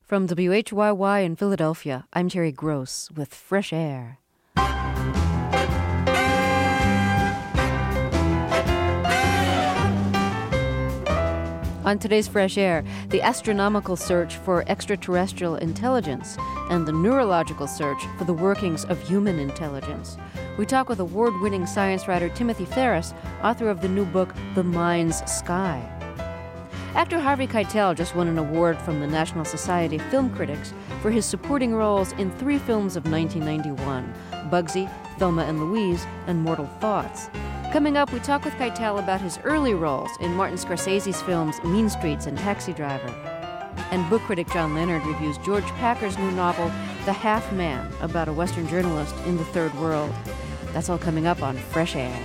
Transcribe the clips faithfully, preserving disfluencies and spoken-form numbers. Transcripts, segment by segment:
From W H Y Y in Philadelphia, I'm Terry Gross with Fresh Air. On today's Fresh Air, the astronomical search for extraterrestrial intelligence and the neurological search for the workings of human intelligence. We talk with award-winning science writer Timothy Ferris, author of the new book, The Mind's Sky. Actor Harvey Keitel just won an award from the National Society of Film Critics for his supporting roles in three films of nineteen ninety-one, Bugsy, Thelma and Louise, and Mortal Thoughts. Coming up, we talk with Keitel about his early roles in Martin Scorsese's films Mean Streets and Taxi Driver. And book critic John Leonard reviews George Packer's new novel, The Half Man, about a Western journalist in the Third World. That's all coming up on Fresh Air.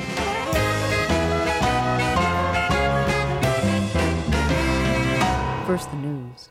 First, the news.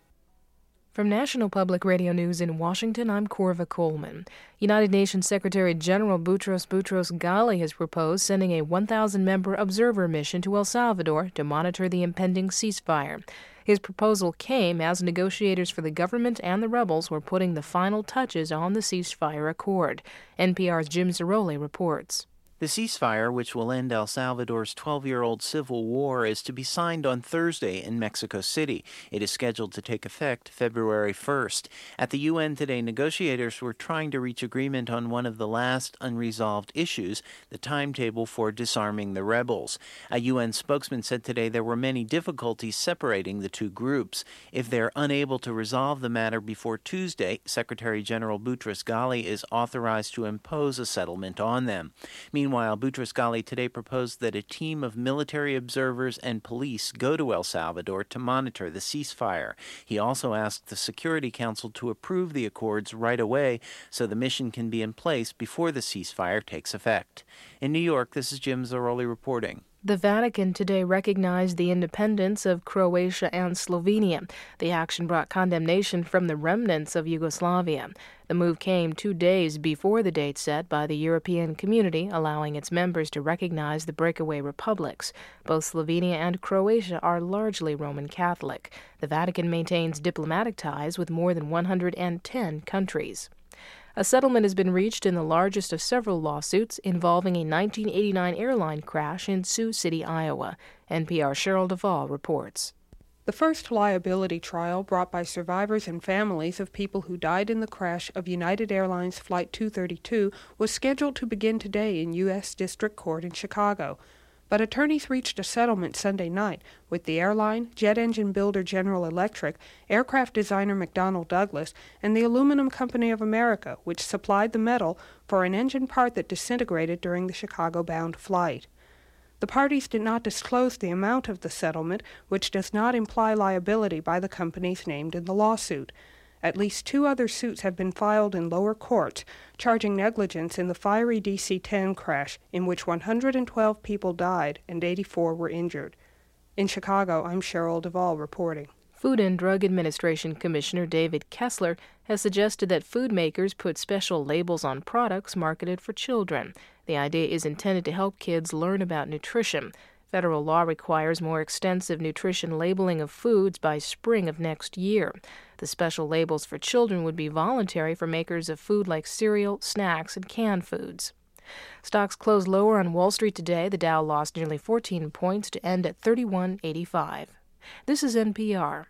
From National Public Radio News in Washington, I'm Corva Coleman. United Nations Secretary General Boutros Boutros-Ghali has proposed sending a one thousand member observer mission to El Salvador to monitor the impending ceasefire. His proposal came as negotiators for the government and the rebels were putting the final touches on the ceasefire accord. N P R's Jim Zaroli reports. The ceasefire, which will end El Salvador's twelve-year-old civil war, is to be signed on Thursday in Mexico City. It is scheduled to take effect February first. At the U N today, negotiators were trying to reach agreement on one of the last unresolved issues, the timetable for disarming the rebels. A U N spokesman said today there were many difficulties separating the two groups. If they're unable to resolve the matter before Tuesday, Secretary General Boutros-Ghali is authorized to impose a settlement on them. Meanwhile, Meanwhile, Boutros-Ghali today proposed that a team of military observers and police go to El Salvador to monitor the ceasefire. He also asked the Security Council to approve the accords right away so the mission can be in place before the ceasefire takes effect. In New York, this is Jim Zaroli reporting. The Vatican today recognized the independence of Croatia and Slovenia. The action brought condemnation from the remnants of Yugoslavia. The move came two days before the date set by the European Community, allowing its members to recognize the breakaway republics. Both Slovenia and Croatia are largely Roman Catholic. The Vatican maintains diplomatic ties with more than one hundred ten countries. A settlement has been reached in the largest of several lawsuits involving a nineteen eighty-nine airline crash in Sioux City, Iowa. N P R Cheryl Duvall reports. The first liability trial brought by survivors and families of people who died in the crash of United Airlines Flight two thirty-two was scheduled to begin today in U S District Court in Chicago. But attorneys reached a settlement Sunday night with the airline, jet engine builder General Electric, aircraft designer McDonnell Douglas, and the Aluminum Company of America, which supplied the metal for an engine part that disintegrated during the Chicago-bound flight. The parties did not disclose the amount of the settlement, which does not imply liability by the companies named in the lawsuit. At least two other suits have been filed in lower courts, charging negligence in the fiery D C ten crash, in which one hundred twelve people died and eighty-four were injured. In Chicago, I'm Cheryl Duvall reporting. Food and Drug Administration Commissioner David Kessler has suggested that food makers put special labels on products marketed for children. The idea is intended to help kids learn about nutrition. Federal law requires more extensive nutrition labeling of foods by spring of next year. The special labels for children would be voluntary for makers of food like cereal, snacks, and canned foods. Stocks closed lower on Wall Street today. The Dow lost nearly fourteen points to end at thirty-one eighty-five. This is N P R.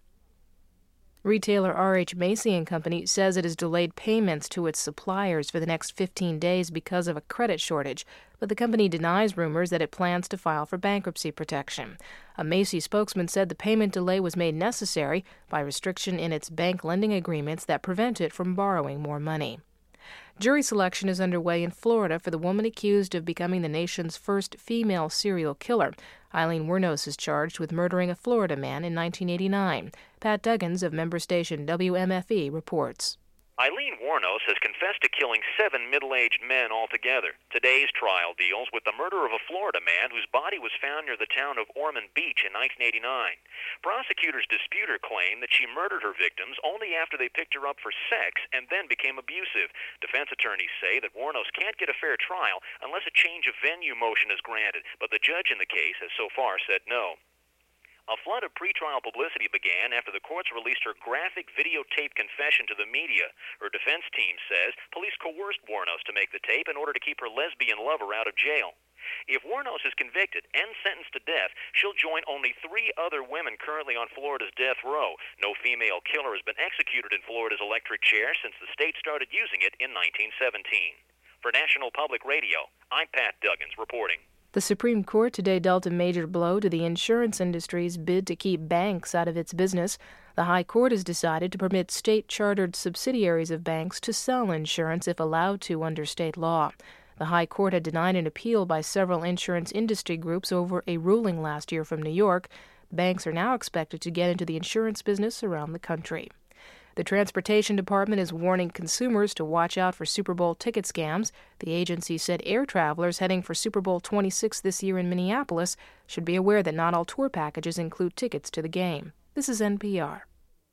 Retailer R H Macy and Company says it has delayed payments to its suppliers for the next fifteen days because of a credit shortage, but the company denies rumors that it plans to file for bankruptcy protection. A Macy spokesman said the payment delay was made necessary by restriction in its bank lending agreements that prevent it from borrowing more money. Jury selection is underway in Florida for the woman accused of becoming the nation's first female serial killer. Eileen Wuornos is charged with murdering a Florida man in nineteen eighty-nine. Pat Duggins of member station W M F E reports. Eileen Wuornos has confessed to killing seven middle-aged men altogether. Today's trial deals with the murder of a Florida man whose body was found near the town of Ormond Beach in nineteen eighty-nine. Prosecutors dispute her claim that she murdered her victims only after they picked her up for sex and then became abusive. Defense attorneys say that Wuornos can't get a fair trial unless a change of venue motion is granted, but the judge in the case has so far said no. A flood of pretrial publicity began after the courts released her graphic videotape confession to the media. Her defense team says police coerced Wuornos to make the tape in order to keep her lesbian lover out of jail. If Wuornos is convicted and sentenced to death, she'll join only three other women currently on Florida's death row. No female killer has been executed in Florida's electric chair since the state started using it in nineteen seventeen. For National Public Radio, I'm Pat Duggins reporting. The Supreme Court today dealt a major blow to the insurance industry's bid to keep banks out of its business. The High Court has decided to permit state-chartered subsidiaries of banks to sell insurance if allowed to under state law. The High Court had denied an appeal by several insurance industry groups over a ruling last year from New York. Banks are now expected to get into the insurance business around the country. The Transportation Department is warning consumers to watch out for Super Bowl ticket scams. The agency said air travelers heading for Super Bowl twenty-six this year in Minneapolis should be aware that not all tour packages include tickets to the game. This is N P R.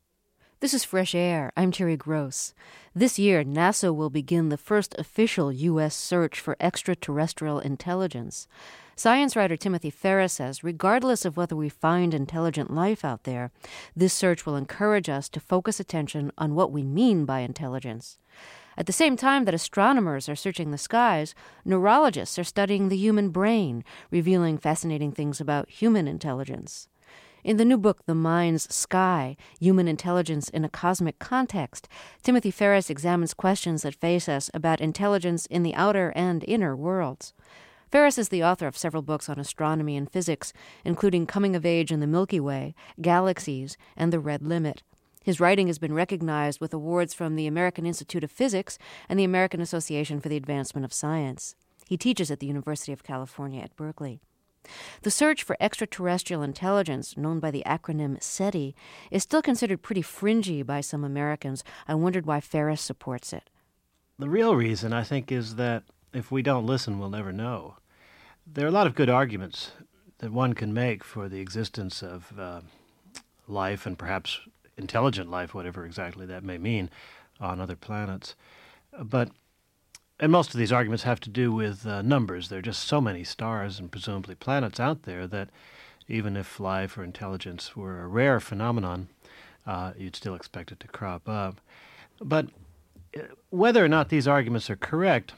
This is Fresh Air. I'm Terry Gross. This year, NASA will begin the first official U S search for extraterrestrial intelligence. Science writer Timothy Ferris says, regardless of whether we find intelligent life out there, this search will encourage us to focus attention on what we mean by intelligence. At the same time that astronomers are searching the skies, neurologists are studying the human brain, revealing fascinating things about human intelligence. In the new book, The Mind's Sky, Human Intelligence in a Cosmic Context, Timothy Ferris examines questions that face us about intelligence in the outer and inner worlds. Ferris is the author of several books on astronomy and physics, including Coming of Age in the Milky Way, Galaxies, and The Red Limit. His writing has been recognized with awards from the American Institute of Physics and the American Association for the Advancement of Science. He teaches at the University of California at Berkeley. The search for extraterrestrial intelligence, known by the acronym SETI, is still considered pretty fringy by some Americans. I wondered why Ferris supports it. The real reason, I think, is that if we don't listen, we'll never know. There are a lot of good arguments that one can make for the existence of uh, life, and perhaps intelligent life, whatever exactly that may mean, on other planets. But And most of these arguments have to do with uh, numbers. There are just so many stars and presumably planets out there that even if life or intelligence were a rare phenomenon, uh, you'd still expect it to crop up. But uh, whether or not these arguments are correct,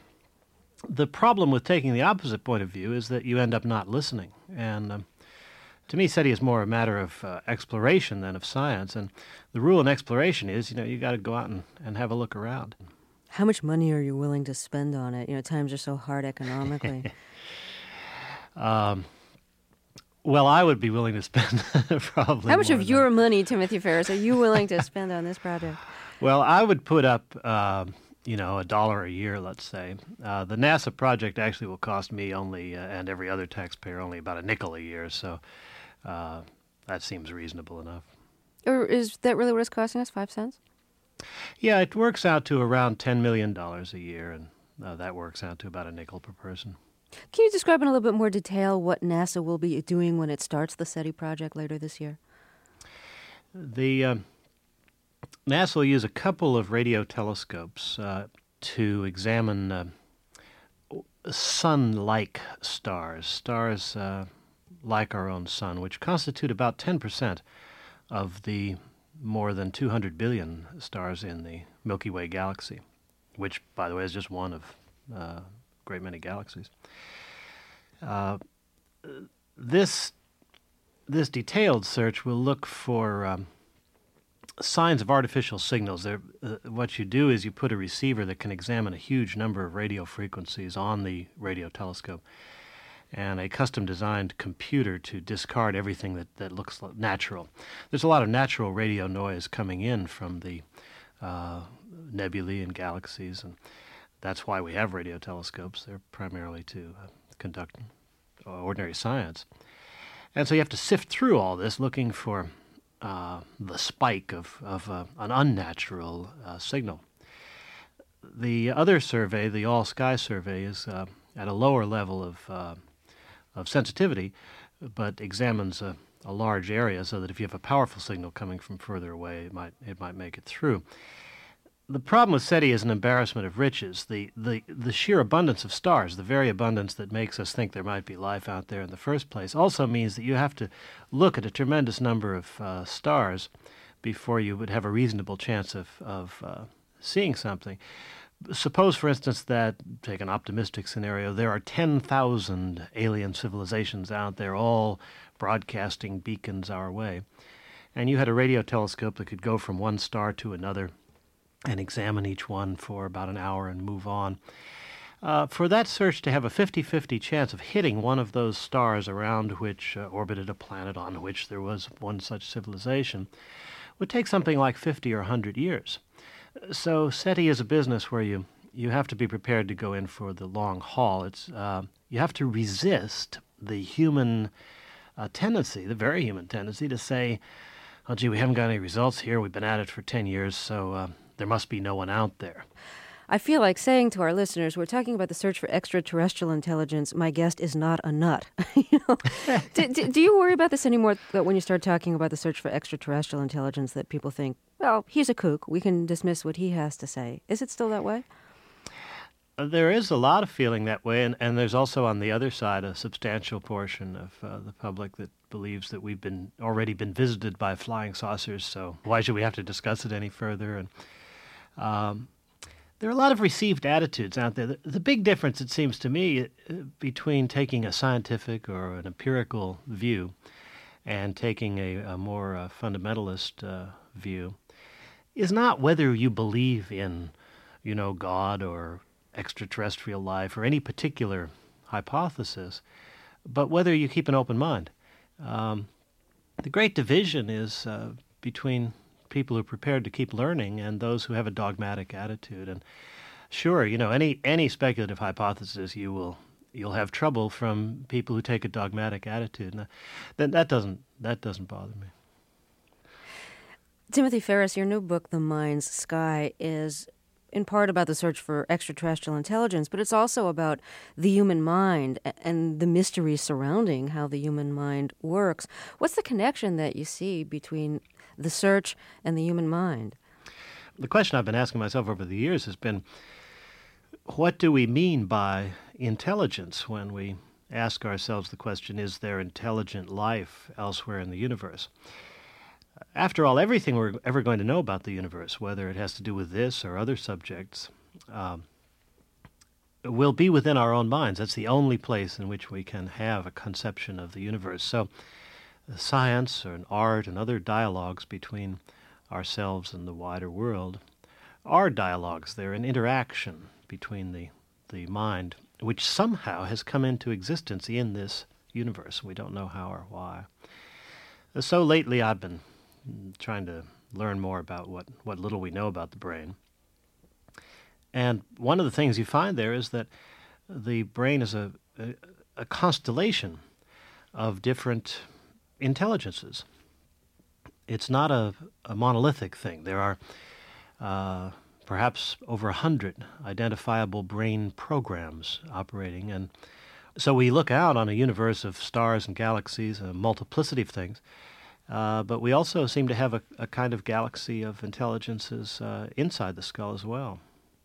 the problem with taking the opposite point of view is that you end up not listening. And um, to me, SETI is more a matter of uh, exploration than of science. And the rule in exploration is, you know, you got to go out and, and have a look around. How much money are you willing to spend on it? You know, times are so hard economically. um, well, I would be willing to spend probably How much more of your than... money, Timothy Ferris, are you willing to spend on this project? Well, I would put up, uh, you know, a dollar a year, let's say. Uh, the NASA project actually will cost me only, uh, and every other taxpayer, only about a nickel a year. So uh, that seems reasonable enough. Or is that really what it's costing us, five cents? Yeah, it works out to around ten million dollars a year, and uh, that works out to about a nickel per person. Can you describe in a little bit more detail what NASA will be doing when it starts the SETI project later this year? The uh, NASA will use a couple of radio telescopes uh, to examine uh, sun-like stars, stars uh, like our own sun, which constitute about ten percent of the more than two hundred billion stars in the Milky Way galaxy, which, by the way, is just one of uh, a great many galaxies. Uh, this this detailed search will look for um, signs of artificial signals. There, uh, what you do is you put a receiver that can examine a huge number of radio frequencies on the radio telescope, and a custom-designed computer to discard everything that, that looks natural. There's a lot of natural radio noise coming in from the uh, nebulae and galaxies, and that's why we have radio telescopes. They're primarily to uh, conduct uh, ordinary science. And so you have to sift through all this looking for uh, the spike of, of uh, an unnatural uh, signal. The other survey, the All-Sky survey, is uh, at a lower level of uh, of sensitivity, but examines a, a large area so that if you have a powerful signal coming from further away, it might it might make it through. The problem with SETI is an embarrassment of riches. The, the, the sheer abundance of stars, the very abundance that makes us think there might be life out there in the first place, also means that you have to look at a tremendous number of uh, stars before you would have a reasonable chance of, of uh, seeing something. Suppose, for instance, that, take an optimistic scenario, there are ten thousand alien civilizations out there, all broadcasting beacons our way, and you had a radio telescope that could go from one star to another and examine each one for about an hour and move on. Uh, for that search to have a fifty-fifty chance of hitting one of those stars around which uh, orbited a planet on which there was one such civilization would take something like fifty or one hundred years. So SETI is a business where you, you have to be prepared to go in for the long haul. It's uh, you have to resist the human uh, tendency, the very human tendency to say, oh, gee, we haven't got any results here. We've been at it for ten years, so uh, there must be no one out there. I feel like saying to our listeners, we're talking about the search for extraterrestrial intelligence. My guest is not a nut. you know? do, do, do you worry about this anymore, that when you start talking about the search for extraterrestrial intelligence, that people think, well, he's a kook. We can dismiss what he has to say. Is it still that way? Uh, there is a lot of feeling that way, and, and there's also on the other side a substantial portion of uh, the public that believes that we've been already been visited by flying saucers, so why should we have to discuss it any further? And um, there are a lot of received attitudes out there. The, the big difference, it seems to me, uh, between taking a scientific or an empirical view and taking a, a more uh, fundamentalist uh, view is not whether you believe in, you know, God or extraterrestrial life or any particular hypothesis, but whether you keep an open mind. Um, the great division is uh, between people who are prepared to keep learning and those who have a dogmatic attitude. And sure, you know, any any speculative hypothesis, you will you'll have trouble from people who take a dogmatic attitude. And that that doesn't that doesn't bother me. Timothy Ferriss, your new book, The Mind's Sky, is in part about the search for extraterrestrial intelligence, but it's also about the human mind and the mysteries surrounding how the human mind works. What's the connection that you see between the search and the human mind? The question I've been asking myself over the years has been, what do we mean by intelligence when we ask ourselves the question, is there intelligent life elsewhere in the universe? After all, everything we're ever going to know about the universe, whether it has to do with this or other subjects, um, will be within our own minds. That's the only place in which we can have a conception of the universe. So uh, science and art and other dialogues between ourselves and the wider world are dialogues. They're an interaction between the, the mind, which somehow has come into existence in this universe. We don't know how or why. So lately I've been trying to learn more about what, what little we know about the brain. And one of the things you find there is that the brain is a, a, a constellation of different intelligences. It's not a, a monolithic thing. There are uh, perhaps over a hundred identifiable brain programs operating. And so we look out on a universe of stars and galaxies, a multiplicity of things, uh, but we also seem to have a, a kind of galaxy of intelligences uh, inside the skull as well.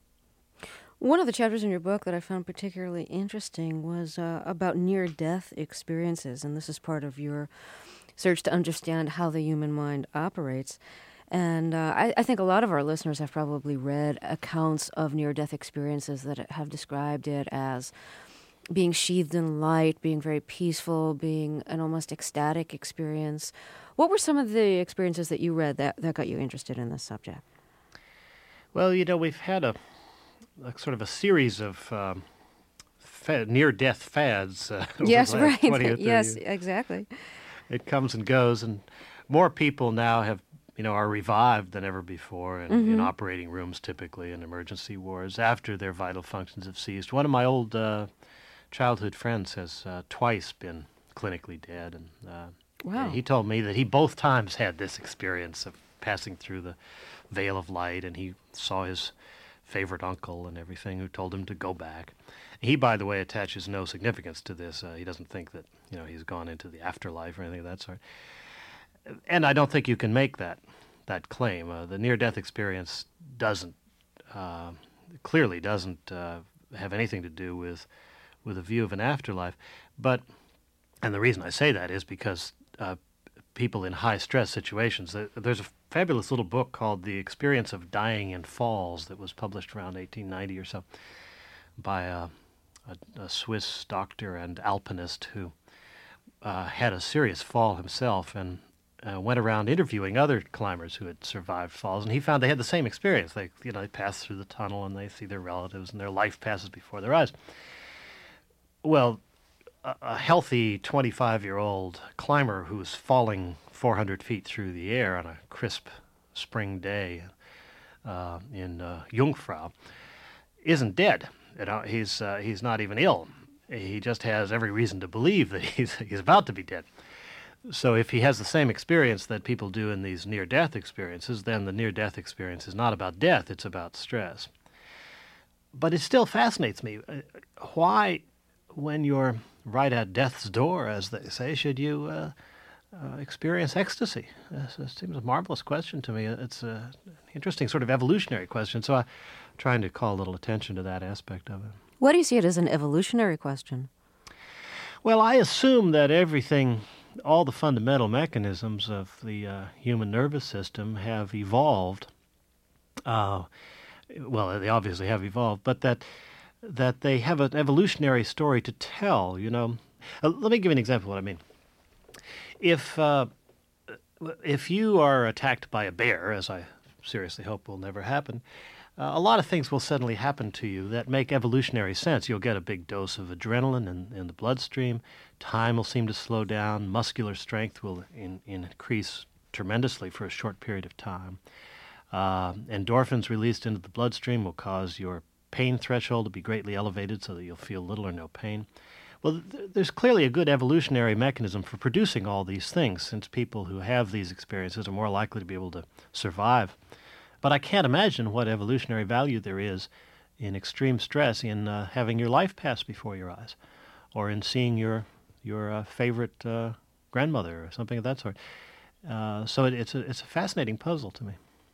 One of the chapters in your book that I found particularly interesting was uh, about near-death experiences, and this is part of your search to understand how the human mind operates. And uh, I, I think a lot of our listeners have probably read accounts of near-death experiences that have described it as being sheathed in light, being very peaceful, being an almost ecstatic experience. What were some of the experiences that you read that, that got you interested in this subject? Well, you know, we've had a, a sort of a series of um, fa- near-death fads. Uh, over yes, the last right. twenty or thirty yes, years. exactly. It comes and goes, and more people now have, you know, are revived than ever before in, Mm-hmm. in operating rooms, typically in emergency wards, after their vital functions have ceased. One of my old uh, childhood friends has uh, twice been clinically dead, and uh, Wow. he told me that he both times had this experience of passing through the veil of light, and he saw his favorite uncle and everything who told him to go back. He, by the way, attaches no significance to this. Uh, he doesn't think that, you know, he's gone into the afterlife or anything of that sort. And I don't think you can make that that claim. Uh, the near-death experience doesn't uh, clearly doesn't uh, have anything to do with with a view of an afterlife. But, and the reason I say that is because uh, people in high-stress situations, there's a fabulous little book called The Experience of Dying in Falls that was published around eighteen ninety or so by a, a, a Swiss doctor and alpinist who uh, had a serious fall himself and uh, went around interviewing other climbers who had survived falls, and he found they had the same experience. They, you know, they pass through the tunnel and they see their relatives and their life passes before their eyes. Well, a, a healthy twenty-five-year-old climber who's falling four hundred feet through the air on a crisp spring day uh, in uh, Jungfrau isn't dead. You know, he's uh, he's not even ill. He just has every reason to believe that he's he's about to be dead. So if he has the same experience that people do in these near-death experiences, then the near-death experience is not about death, it's about stress. But it still fascinates me. Why, when you're right at death's door, as they say, should you uh, uh, experience ecstasy? This, this seems a marvelous question to me. It's a, an interesting sort of evolutionary question, so I'm trying to call a little attention to that aspect of it. Why do you see it as an evolutionary question? Well, I assume that everything, all the fundamental mechanisms of the uh, human nervous system have evolved. Uh, well, they obviously have evolved, but that that they have an evolutionary story to tell, you know. Uh, let me give you an example of what I mean. If uh, if you are attacked by a bear, as I seriously hope will never happen, uh, a lot of things will suddenly happen to you that make evolutionary sense. You'll get a big dose of adrenaline in, in the bloodstream. Time will seem to slow down. Muscular strength will in, increase tremendously for a short period of time. Uh, endorphins released into the bloodstream will cause your pain threshold to be greatly elevated so that you'll feel little or no pain. Well, th- there's clearly a good evolutionary mechanism for producing all these things, since people who have these experiences are more likely to be able to survive. But I can't imagine what evolutionary value there is in extreme stress, in uh, having your life pass before your eyes, or in seeing your your uh, favorite uh, grandmother or something of that sort. Uh, so it, it's a it's a fascinating puzzle to me.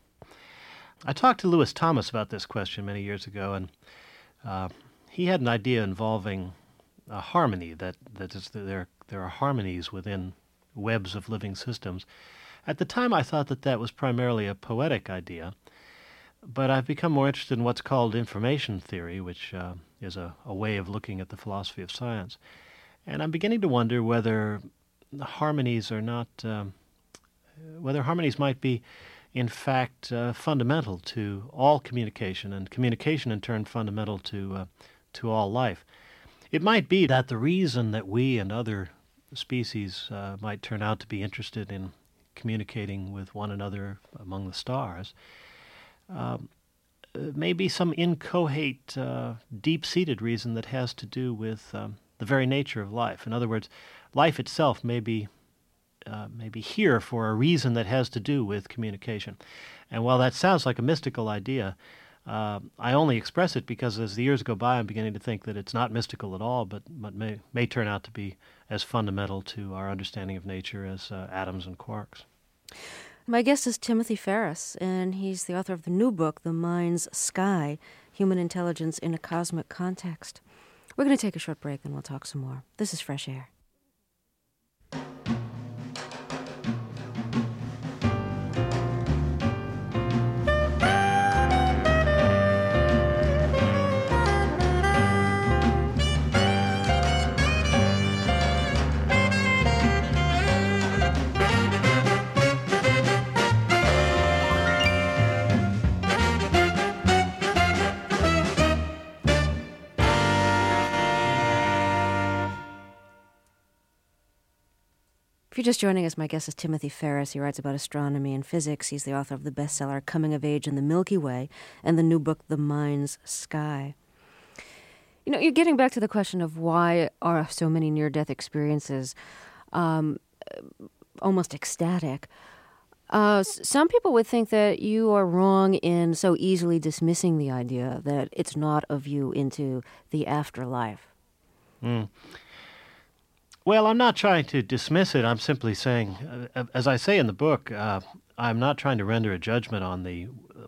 I talked to Lewis Thomas about this question many years ago, and uh, he had an idea involving a harmony, that, that is, there, there are harmonies within webs of living systems. At the time, I thought that that was primarily a poetic idea, but I've become more interested in what's called information theory, which uh, is a, a way of looking at the philosophy of science. And I'm beginning to wonder whether the harmonies are not, um, whether harmonies might be in fact uh, fundamental to all communication, and communication in turn fundamental to uh, to all life. It might be that the reason that we and other species uh, might turn out to be interested in communicating with one another among the stars um, may be some inchoate, uh, deep-seated reason that has to do with um, the very nature of life. In other words, life itself may be Uh, maybe here for a reason that has to do with communication. And while that sounds like a mystical idea, uh, I only express it because as the years go by, I'm beginning to think that it's not mystical at all, but, but may, may turn out to be as fundamental to our understanding of nature as uh, atoms and quarks. My guest is Timothy Ferriss, and he's the author of the new book, The Mind's Sky, Human Intelligence in a Cosmic Context. We're going to take a short break, and we'll talk some more. This is Fresh Air. If you're just joining us, my guest is Timothy Ferriss. He writes about astronomy and physics. He's the author of the bestseller Coming of Age in the Milky Way and the new book, The Mind's Sky. You know, you're getting back to the question of why are so many near-death experiences um, almost ecstatic. Uh, some people would think that you are wrong in so easily dismissing the idea that it's not a view into the afterlife. Mm. Well, I'm not trying to dismiss it. I'm simply saying, uh, as I say in the book, uh, I'm not trying to render a judgment on the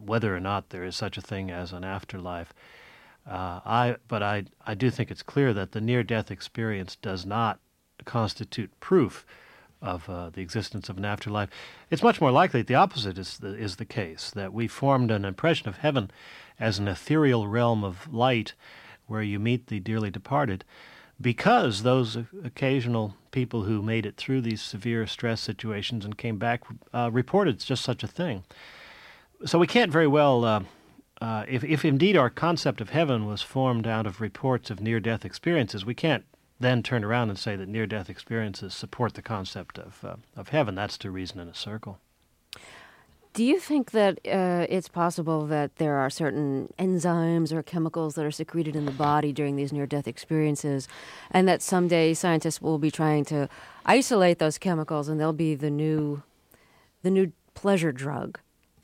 whether or not there is such a thing as an afterlife. Uh, I, but I, I do think it's clear that the near-death experience does not constitute proof of uh, the existence of an afterlife. It's much more likely that the opposite is the, is the case, that we formed an impression of heaven as an ethereal realm of light where you meet the dearly departed, because those occasional people who made it through these severe stress situations and came back uh, reported just such a thing. So we can't very well, uh, uh, if, if indeed our concept of heaven was formed out of reports of near-death experiences, we can't then turn around and say that near-death experiences support the concept of uh, of heaven. That's to reason in a circle. Do you think that uh, it's possible that there are certain enzymes or chemicals that are secreted in the body during these near-death experiences, and that someday scientists will be trying to isolate those chemicals, and they'll be the new, the new pleasure drug?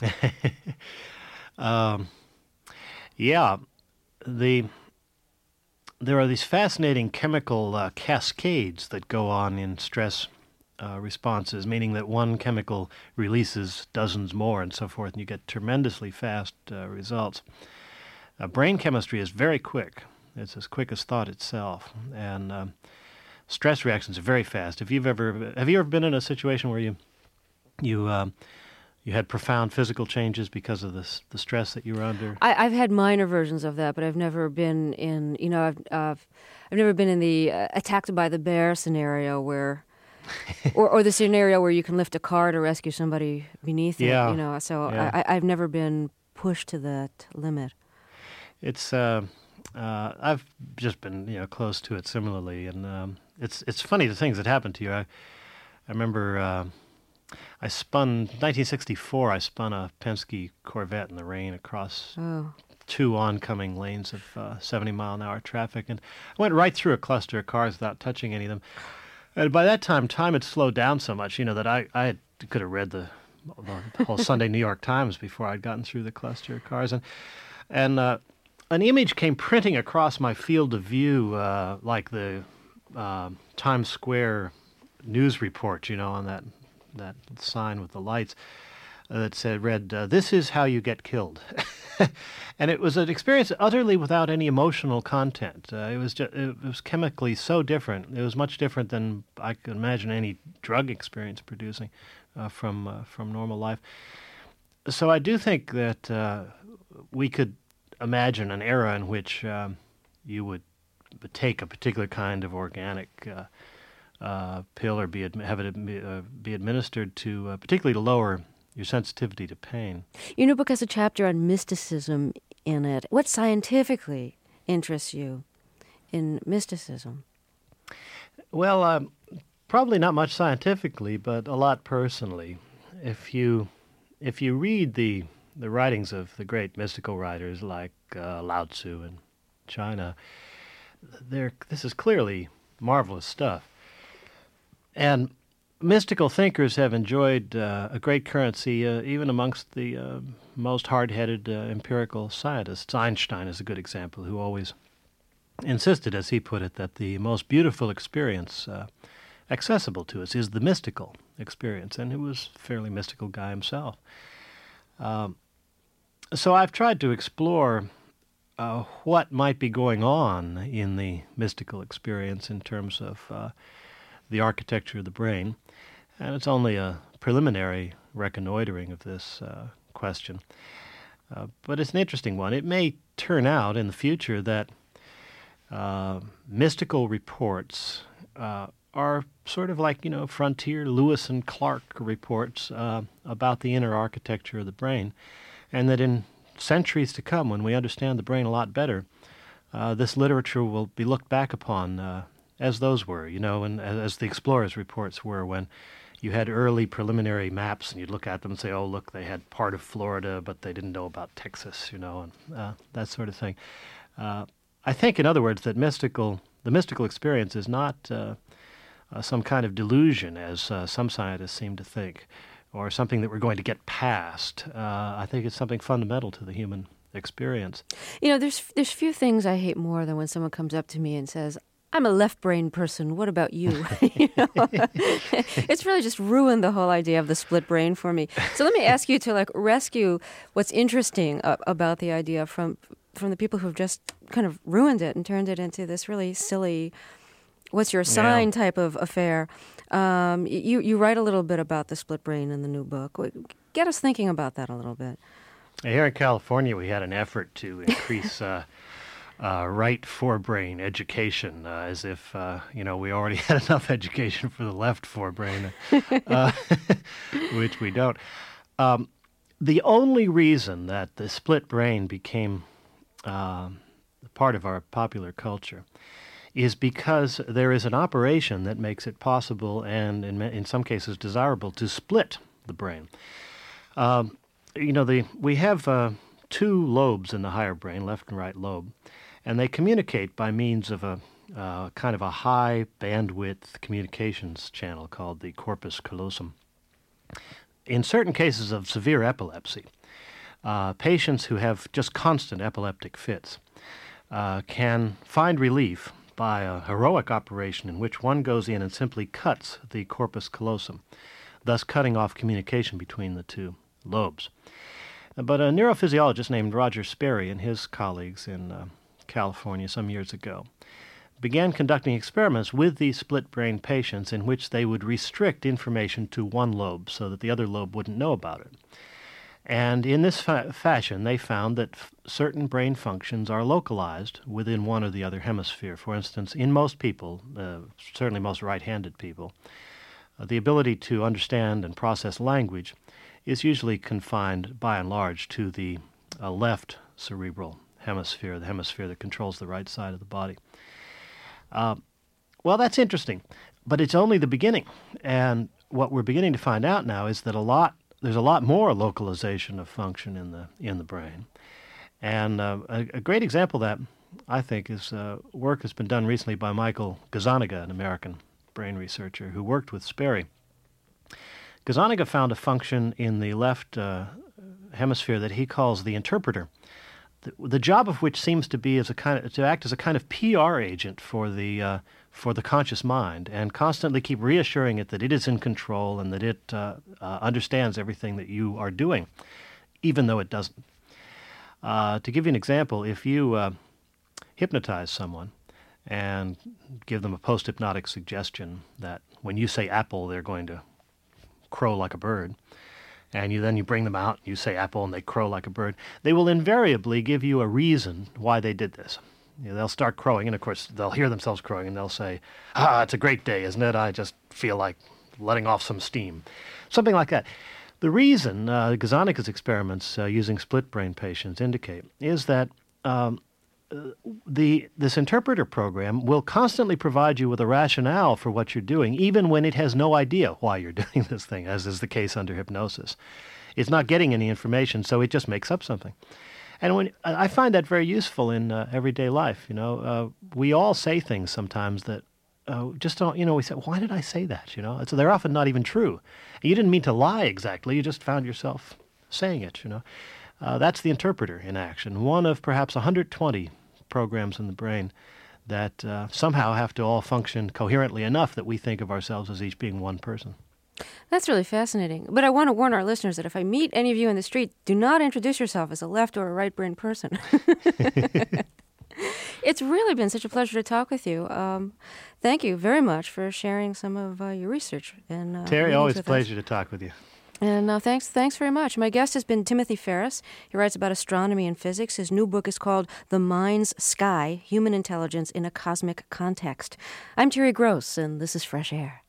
um, yeah, the there are these fascinating chemical uh, cascades that go on in stress Uh, responses, meaning that one chemical releases dozens more and so forth, and you get tremendously fast uh, results. Uh, brain chemistry is very quick. It's as quick as thought itself, and um, stress reactions are very fast. If you've ever, have you ever been in a situation where you you um, you had profound physical changes because of this, the stress that you were under? I, I've had minor versions of that, but I've never been in, you know, I've uh, I've never been in the uh, attacked by the bear scenario where. or, or the scenario where you can lift a car to rescue somebody beneath yeah. it, you know. So yeah. I, I've never been pushed to that limit. It's uh, uh, I've just been you know close to it similarly, and um, it's it's funny the things that happen to you. I I remember uh, I spun nineteen sixty-four. I spun a Penske Corvette in the rain across oh. two oncoming lanes of uh, seventy mile an hour traffic, and I went right through a cluster of cars without touching any of them. And by that time, time had slowed down so much, you know, that I, I had, could have read the, the whole Sunday New York Times before I'd gotten through the cluster of cars. And and uh, an image came printing across my field of view, uh, like the uh, Times Square news report, you know, on that that sign with the lights uh, that said, read, uh, "This is how you get killed." And it was an experience utterly without any emotional content. Uh, it was just, it was chemically so different. It was much different than I could imagine any drug experience producing uh, from uh, from normal life. So I do think that uh, we could imagine an era in which um, you would take a particular kind of organic uh, uh, pill or be ad- have it uh, be administered to, uh, particularly to lower your sensitivity to pain. Your new book has a chapter on mysticism in it. What scientifically interests you in mysticism? Well, um, probably not much scientifically, but a lot personally. If you if you read the the writings of the great mystical writers like uh, Lao Tzu in China, there this is clearly marvelous stuff. And mystical thinkers have enjoyed uh, a great currency uh, even amongst the uh, most hard-headed uh, empirical scientists. Einstein is a good example, who always insisted, as he put it, that the most beautiful experience uh, accessible to us is the mystical experience, and he was a fairly mystical guy himself. Um, so I've tried to explore uh, what might be going on in the mystical experience in terms of uh, the architecture of the brain. And it's only a preliminary reconnoitering of this uh, question. Uh, but it's an interesting one. It may turn out in the future that uh, mystical reports uh, are sort of like, you know, frontier Lewis and Clark reports uh, about the inner architecture of the brain, and that in centuries to come, when we understand the brain a lot better, uh, this literature will be looked back upon uh, as those were, you know, and as the explorers' reports were, when you had early preliminary maps and you'd look at them and say, oh, look, they had part of Florida, but they didn't know about Texas, you know, and uh, that sort of thing. Uh, I think, in other words, that mystical, the mystical experience is not uh, uh, some kind of delusion, as uh, some scientists seem to think, or something that we're going to get past. Uh, I think it's something fundamental to the human experience. You know, there's there's few things I hate more than when someone comes up to me and says, I'm a left-brain person. What about you? you know? It's really just ruined the whole idea of the split brain for me. So let me ask you to like rescue what's interesting uh, about the idea from from the people who've just kind of ruined it and turned it into this really silly, what's your sign yeah. type of affair. Um, you you write a little bit about the split brain in the new book. Get us thinking about that a little bit. Here in California, we had an effort to increase uh, uh, right forebrain education, uh, as if uh, you know we already had enough education for the left forebrain, uh, which we don't. Um, the only reason that the split brain became uh, part of our popular culture is because there is an operation that makes it possible and, in, in some cases, desirable to split the brain. Um, you know, the we have uh, two lobes in the higher brain, left and right lobe, and they communicate by means of a uh, kind of a high bandwidth communications channel called the corpus callosum. In certain cases of severe epilepsy, uh, patients who have just constant epileptic fits uh, can find relief by a heroic operation in which one goes in and simply cuts the corpus callosum, thus cutting off communication between the two lobes. But a neurophysiologist named Roger Sperry and his colleagues in uh, California some years ago began conducting experiments with these split-brain patients in which they would restrict information to one lobe so that the other lobe wouldn't know about it. And in this fa- fashion, they found that f- certain brain functions are localized within one or the other hemisphere. For instance, in most people, uh, certainly most right-handed people, uh, the ability to understand and process language is usually confined, by and large, to the uh, left cerebral hemisphere, the hemisphere that controls the right side of the body. Uh, well, that's interesting, but it's only the beginning. And what we're beginning to find out now is that a lot there's a lot more localization of function in the in the brain. And uh, a, a great example of that, I think, is uh, work that's been done recently by Michael Gazzaniga, an American brain researcher who worked with Sperry. Gazzaniga found a function in the left uh, hemisphere that he calls the interpreter, the, the job of which seems to be as a kind of, to act as a kind of P R agent for the uh, for the conscious mind and constantly keep reassuring it that it is in control and that it uh, uh, understands everything that you are doing, even though it doesn't. Uh, to give you an example, if you uh, hypnotize someone and give them a post-hypnotic suggestion that when you say apple, they're going to crow like a bird, and you then you bring them out, you say apple, and they crow like a bird, they will invariably give you a reason why they did this. You know, they'll start crowing, and of course they'll hear themselves crowing, and they'll say, ah, it's a great day, isn't it? I just feel like letting off some steam. Something like that. The reason uh, Gazzaniga's experiments uh, using split-brain patients indicate is that um, the this interpreter program will constantly provide you with a rationale for what you're doing, even when it has no idea why you're doing this thing, as is the case under hypnosis. It's not getting any information, so it just makes up something. And when I find that very useful in uh, everyday life. You know, uh, we all say things sometimes that uh, just don't. You know, we say, "Why did I say that?" You know, so they're often not even true. You didn't mean to lie exactly. You just found yourself saying it. You know, uh, that's the interpreter in action. One of perhaps one hundred twenty programs in the brain that uh, somehow have to all function coherently enough that we think of ourselves as each being one person. That's really fascinating. But I want to warn our listeners that if I meet any of you in the street, do not introduce yourself as a left or a right-brain person. It's really been such a pleasure to talk with you. Um, thank you very much for sharing some of uh, your research. And uh, Terry, always a pleasure us. to talk with you. And uh, thanks thanks very much. My guest has been Timothy Ferris. He writes about astronomy and physics. His new book is called The Mind's Sky, Human Intelligence in a Cosmic Context. I'm Terry Gross, and this is Fresh Air.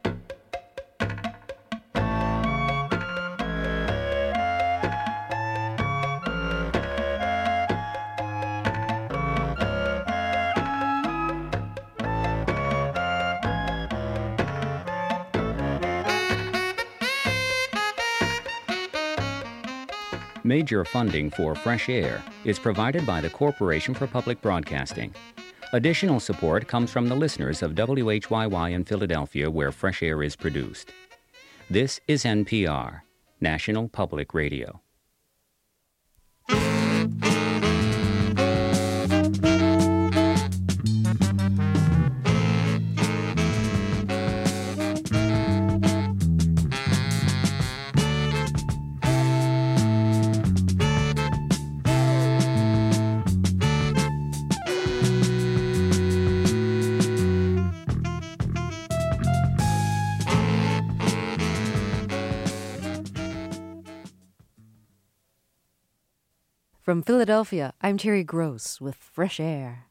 Major funding for Fresh Air is provided by the Corporation for Public Broadcasting. Additional support comes from the listeners of W H Y Y in Philadelphia, where Fresh Air is produced. This is N P R, National Public Radio. From Philadelphia, I'm Terry Gross with Fresh Air.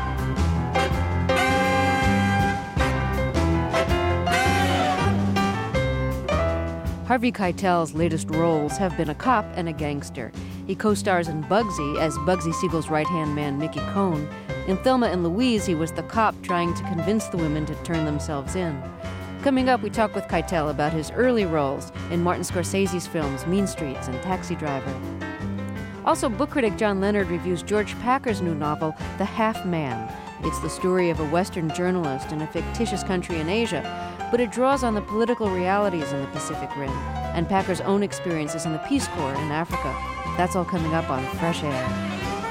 Harvey Keitel's latest roles have been a cop and a gangster. He co-stars in Bugsy as Bugsy Siegel's right-hand man, Mickey Cohn. In Thelma and Louise, he was the cop trying to convince the women to turn themselves in. Coming up, we talk with Keitel about his early roles in Martin Scorsese's films Mean Streets and Taxi Driver. Also, book critic John Leonard reviews George Packer's new novel, The Half Man. It's the story of a Western journalist in a fictitious country in Asia, but it draws on the political realities in the Pacific Rim and Packer's own experiences in the Peace Corps in Africa. That's all coming up on Fresh Air.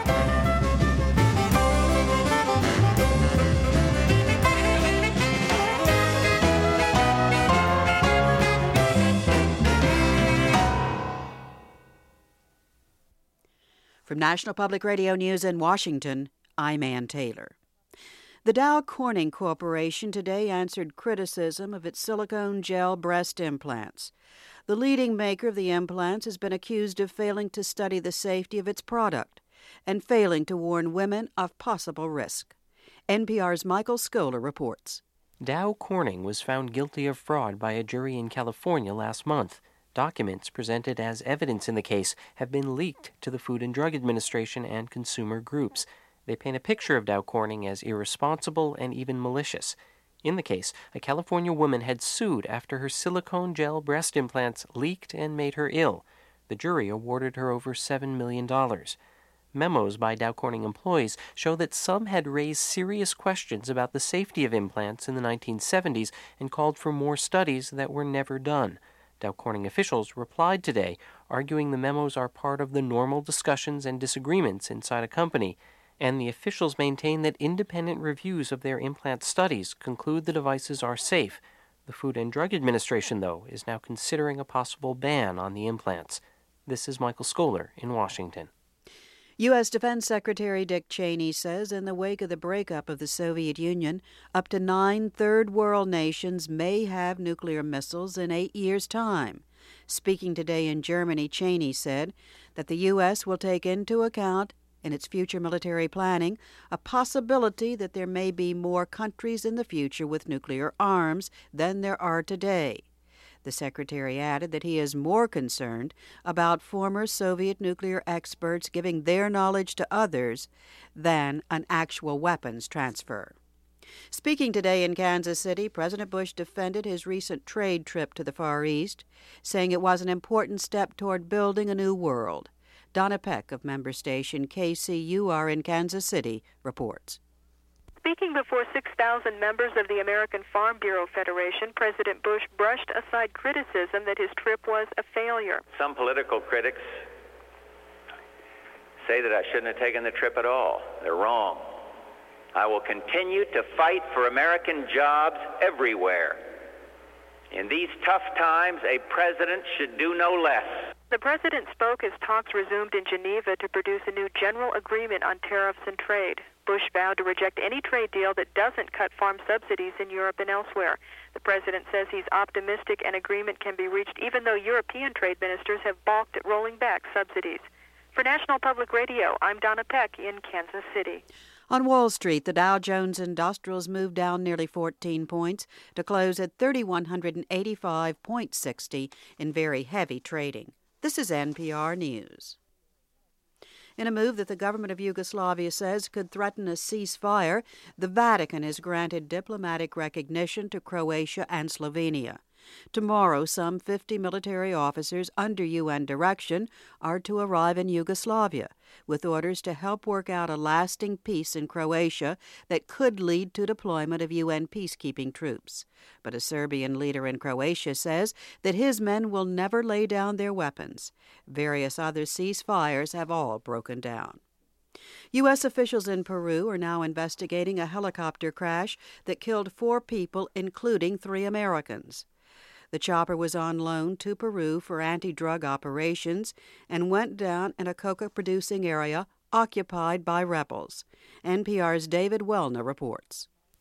From National Public Radio News in Washington, I'm Ann Taylor. The Dow Corning Corporation today answered criticism of its silicone gel breast implants. The leading maker of the implants has been accused of failing to study the safety of its product and failing to warn women of possible risk. N P R's Michael Scholer reports. Dow Corning was found guilty of fraud by a jury in California last month. Documents presented as evidence in the case have been leaked to the Food and Drug Administration and consumer groups. They paint a picture of Dow Corning as irresponsible and even malicious. In the case, a California woman had sued after her silicone gel breast implants leaked and made her ill. The jury awarded her over seven million dollars. Memos by Dow Corning employees show that some had raised serious questions about the safety of implants in the nineteen seventies and called for more studies that were never done. Dow Corning officials replied today, arguing the memos are part of the normal discussions and disagreements inside a company, and the officials maintain that independent reviews of their implant studies conclude the devices are safe. The Food and Drug Administration, though, is now considering a possible ban on the implants. This is Michael Scholer in Washington. U S. Defense Secretary Dick Cheney says in the wake of the breakup of the Soviet Union, up to nine Third World nations may have nuclear missiles in eight years' time. Speaking today in Germany, Cheney said that the U S will take into account in its future military planning a possibility that there may be more countries in the future with nuclear arms than there are today. The secretary added that he is more concerned about former Soviet nuclear experts giving their knowledge to others than an actual weapons transfer. Speaking today in Kansas City, President Bush defended his recent trade trip to the Far East, saying it was an important step toward building a new world. Donna Peck of member station K C U R in Kansas City reports. Speaking before six thousand members of the American Farm Bureau Federation, President Bush brushed aside criticism that his trip was a failure. Some political critics say that I shouldn't have taken the trip at all. They're wrong. I will continue to fight for American jobs everywhere. In these tough times, a president should do no less. The president spoke as talks resumed in Geneva to produce a new general agreement on tariffs and trade. Bush vowed to reject any trade deal that doesn't cut farm subsidies in Europe and elsewhere. The president says he's optimistic an agreement can be reached even though European trade ministers have balked at rolling back subsidies. For National Public Radio, I'm Donna Peck in Kansas City. On Wall Street, the Dow Jones Industrials moved down nearly fourteen points to close at three thousand one hundred eighty-five point six zero in very heavy trading. This is N P R News. In a move that the government of Yugoslavia says could threaten a ceasefire, the Vatican has granted diplomatic recognition to Croatia and Slovenia. Tomorrow, some fifty military officers under U N direction are to arrive in Yugoslavia, with orders to help work out a lasting peace in Croatia that could lead to deployment of U N peacekeeping troops. But a Serbian leader in Croatia says that his men will never lay down their weapons. Various other ceasefires have all broken down. U S officials in Peru are now investigating a helicopter crash that killed four people, including three Americans. The chopper was on loan to Peru for anti-drug operations and went down in a coca-producing area occupied by rebels. N P R's David Wellner reports.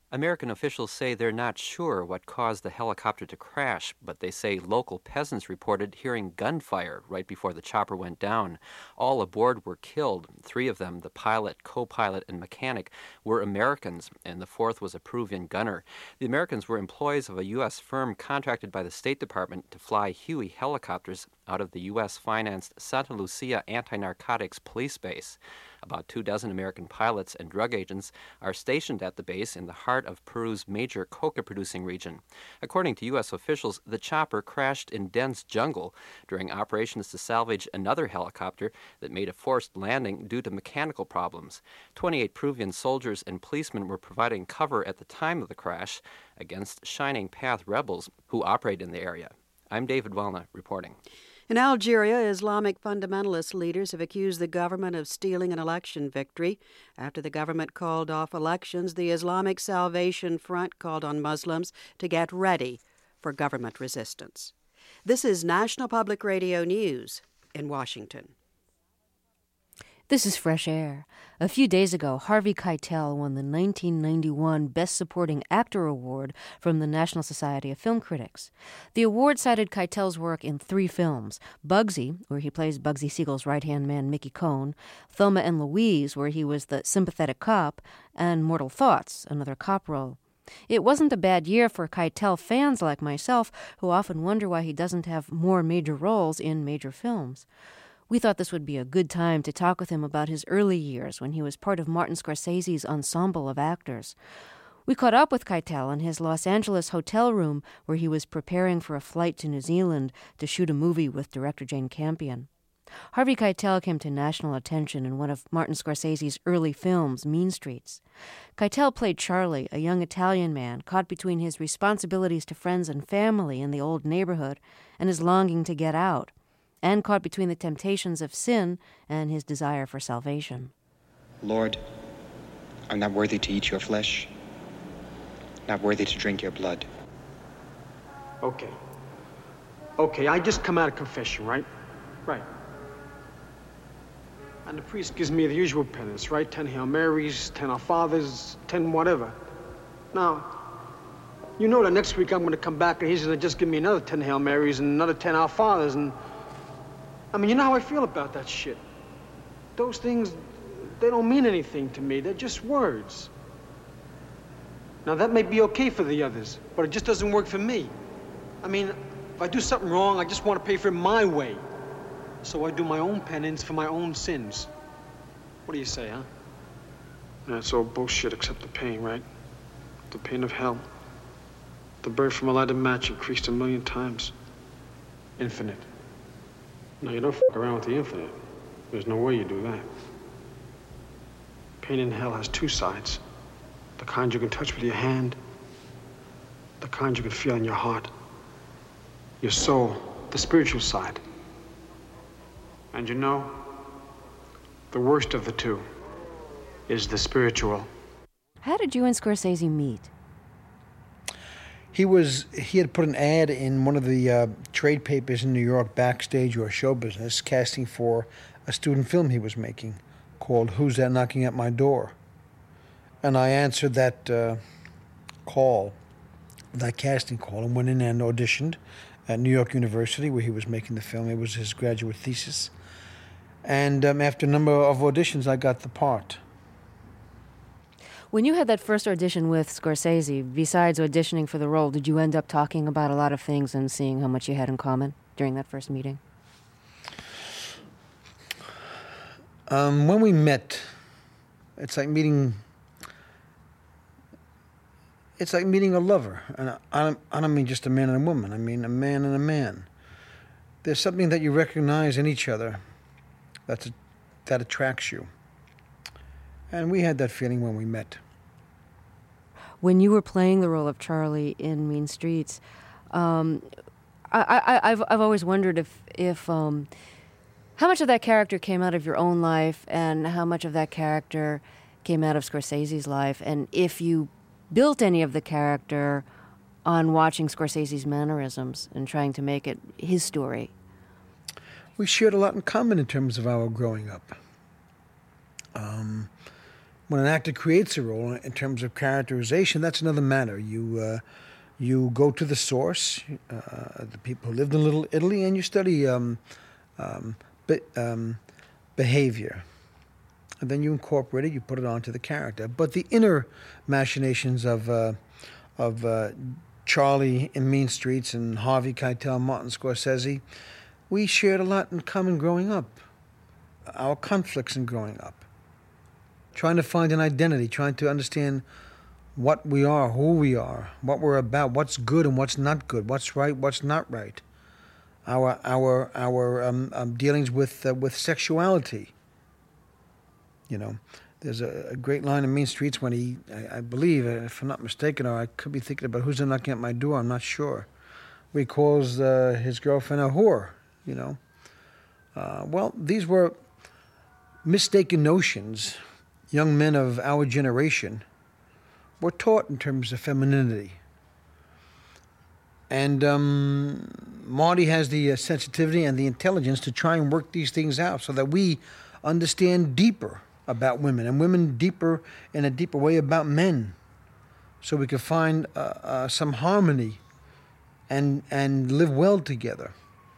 American officials say they're not sure what caused the helicopter to crash, but they say local peasants reported hearing gunfire right before the chopper went down. All aboard were killed. Three of them, the pilot, co-pilot, and mechanic, were Americans, and the fourth was a Peruvian gunner. The Americans were employees of a U S firm contracted by the State Department to fly Huey helicopters out of the U S-financed Santa Lucia Anti-Narcotics Police Base. About two dozen American pilots and drug agents are stationed at the base in the heart of Peru's major coca-producing region. According to U S officials, the chopper crashed in dense jungle during operations to salvage another helicopter that made a forced landing due to mechanical problems. twenty-eight Peruvian soldiers and policemen were providing cover at the time of the crash against Shining Path rebels who operate in the area. I'm David Wellna reporting. In Algeria, Islamic fundamentalist leaders have accused the government of stealing an election victory. After the government called off elections, the Islamic Salvation Front called on Muslims to get ready for government resistance. This is National Public Radio News in Washington. This is Fresh Air. A few days ago, Harvey Keitel won the nineteen ninety-one Best Supporting Actor Award from the National Society of Film Critics. The award cited Keitel's work in three films: Bugsy, where he plays Bugsy Siegel's right-hand man Mickey Cohn, Thelma and Louise, where he was the sympathetic cop, and Mortal Thoughts, another cop role. It wasn't a bad year for Keitel fans like myself, who often wonder why he doesn't have more major roles in major films. We thought this would be a good time to talk with him about his early years when he was part of Martin Scorsese's ensemble of actors. We caught up with Keitel in his Los Angeles hotel room where he was preparing for a flight to New Zealand to shoot a movie with director Jane Campion. Harvey Keitel came to national attention in one of Martin Scorsese's early films, Mean Streets. Keitel played Charlie, a young Italian man caught between his responsibilities to friends and family in the old neighborhood and his longing to get out, and caught between the temptations of sin and his desire for salvation. Lord, I'm not worthy to eat your flesh, not worthy to drink your blood. Okay. Okay, I just come out of confession, right? Right. And the priest gives me the usual penance, right? Ten Hail Marys, ten Our Fathers, ten whatever. Now, you know that next week I'm going to come back and he's going to just give me another ten Hail Marys and another ten Our Fathers, and I mean, you know how I feel about that shit. Those things, they don't mean anything to me. They're just words. Now, that may be okay for the others, but it just doesn't work for me. I mean, if I do something wrong, I just want to pay for it my way. So I do my own penance for my own sins. What do you say, huh? That's all bullshit except the pain, right? The pain of hell. The birth from a lighted match increased a million times. Infinite. No, you don't fuck around with the infinite. There's no way you do that. Pain in hell has two sides. The kind you can touch with your hand, the kind you can feel in your heart. Your soul, the spiritual side. And you know, the worst of the two is the spiritual. How did you and Scorsese meet? He was he had put an ad in one of the uh, trade papers in New York, Backstage or Show Business, casting for a student film he was making called Who's That Knocking at My Door? And I answered that uh, call, that casting call, and went in and auditioned at New York University where he was making the film. It was his graduate thesis. And um, after a number of auditions, I got the part. When you had that first audition with Scorsese, besides auditioning for the role, did you end up talking about a lot of things and seeing how much you had in common during that first meeting? Um, when we met, it's like meeting... It's like meeting a lover. And I don't, I don't mean just a man and a woman. I mean a man and a man. There's something that you recognize in each other that's a, that attracts you. And we had that feeling when we met. When you were playing the role of Charlie in Mean Streets, um, I, I, I've I've always wondered if if um, how much of that character came out of your own life, and how much of that character came out of Scorsese's life, and if you built any of the character on watching Scorsese's mannerisms and trying to make it his story. We shared a lot in common in terms of our growing up. Um, when an actor creates a role in terms of characterization, that's another matter. You uh, you go to the source, uh, the people who lived in Little Italy, and you study um, um, be, um, behavior. And then you incorporate it, you put it onto the character. But the inner machinations of uh, of uh, Charlie in Mean Streets and Harvey Keitel, Martin Scorsese, we shared a lot in common growing up. Our conflicts in growing up. Trying to find an identity, trying to understand what we are, who we are, what we're about, what's good and what's not good, what's right, what's not right. Our our our um, um, dealings with uh, with sexuality. You know, there's a, a great line in Mean Streets when he, I, I believe, if I'm not mistaken, or I could be thinking about who's knocking at my door, I'm not sure, where he calls uh, his girlfriend a whore, you know. Uh, well, these were mistaken notions young men of our generation were taught in terms of femininity. And um, Marty has the uh, sensitivity and the intelligence to try and work these things out so that we understand deeper about women, and women deeper in a deeper way about men, so we can find uh, uh, some harmony and and live well together.